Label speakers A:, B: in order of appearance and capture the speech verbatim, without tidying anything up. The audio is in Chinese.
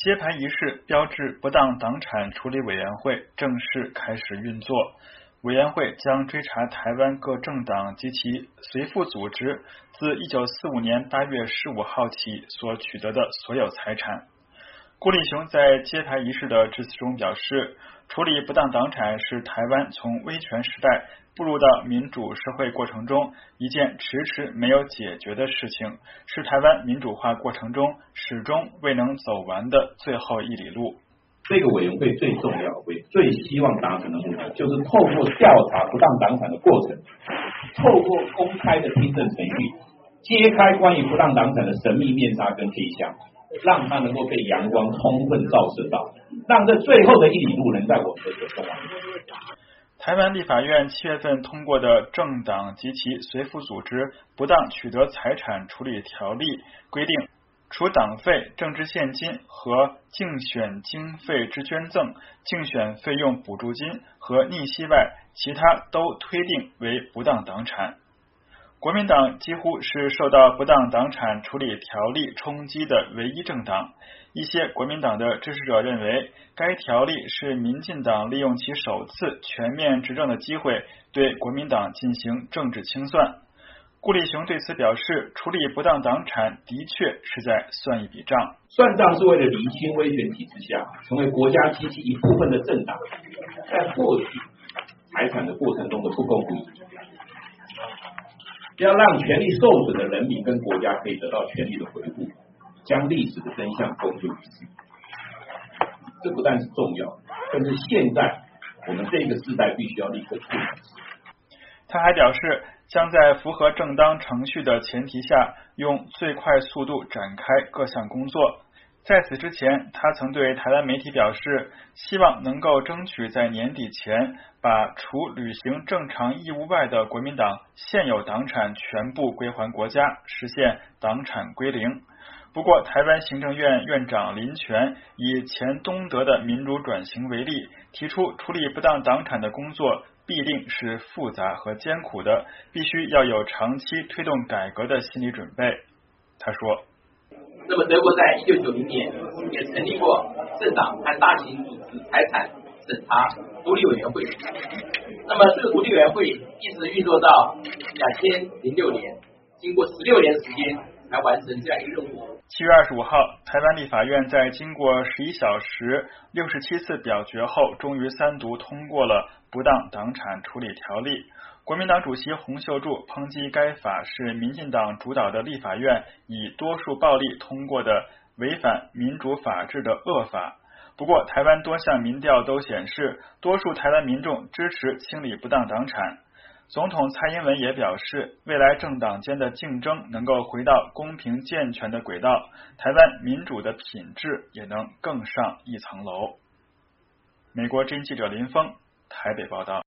A: 揭牌仪式标志不当党产处理委员会正式开始运作。委员会将追查台湾各政党及其随附组织自一九四五年八月十五号起所取得的所有财产。顾立雄在揭牌仪式的致辞中表示，处理不当党产是台湾从威权时代步入到民主社会过程中一件迟迟没有解决的事情，是台湾民主化过程中始终未能走完的最后一里路。
B: 这个委员会最重要的、最希望达成的目的，就是透过调查不当党产的过程，透过公开的听证程序，揭开关于不当党产的神秘面纱跟黑箱，让它能够被阳光充分照射到，让这最后的一里路能在我们的手中完成。
A: 台湾立法院七月份通过的政党及其随附组织不当取得财产处理条例规定，除党费、政治现金和竞选经费之捐赠、竞选费用补助金和逆息外，其他都推定为不当党产。国民党几乎是受到不当党产处理条例冲击的唯一政党。一些国民党的支持者认为，该条例是民进党利用其首次全面执政的机会，对国民党进行政治清算。顾立雄对此表示，处理不当党产的确是在算一笔账，
B: 算账是为了厘清威权体制下成为国家机器一部分的政党在获取财产的过程中的不公不义，要让权力受损的人民跟国家可以得到权力的回复，将历史的真相公诸于世。这不但是重要，更是现在我们这个时代必须要立刻处理。
A: 他还表示，将在符合正当程序的前提下，用最快速度展开各项工作。在此之前，他曾对台湾媒体表示，希望能够争取在年底前把除履行正常义务外的国民党现有党产全部归还国家，实现党产归零。不过，台湾行政院院长林权以前东德的民主转型为例，提出处理不当党产的工作必定是复杂和艰苦的，必须要有长期推动改革的心理准备。他说，
C: 那么德国在一九九零年也成立过政党和大型组织财产审查独立委员会，那么这个独立委员会一直运作到两千零六年，经过十六年时间来完成这样一个任务。
A: 七月二十五号，台湾立法院在经过十一小时六十七次表决后，终于三读通过了不当党产处理条例。国民党主席洪秀柱抨击该法是民进党主导的立法院以多数暴力通过的违反民主法治的恶法。不过，台湾多项民调都显示，多数台湾民众支持清理不当党产。总统蔡英文也表示，未来政党间的竞争能够回到公平健全的轨道，台湾民主的品质也能更上一层楼。美国之音记者林峰台北报道。